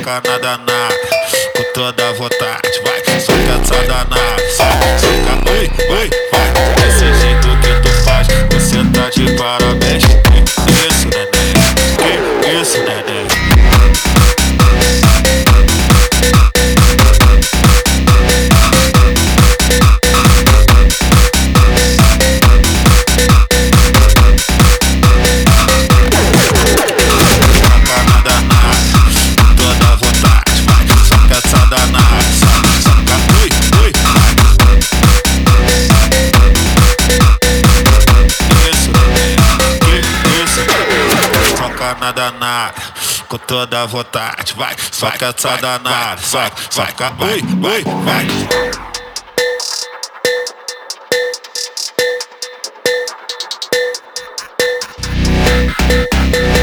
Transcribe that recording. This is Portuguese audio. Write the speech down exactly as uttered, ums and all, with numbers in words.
soca na danada, com toda a vontade, vai, soca essa danada, soca, soca, oi, oi, vai. Desse jeito que tu faz, você tá de parabéns. Que isso, neném? Que isso, neném? Na danada, com toda a vontade, vai, soca essa danada, soca, soca, oi, oi, vai. We'll be right back.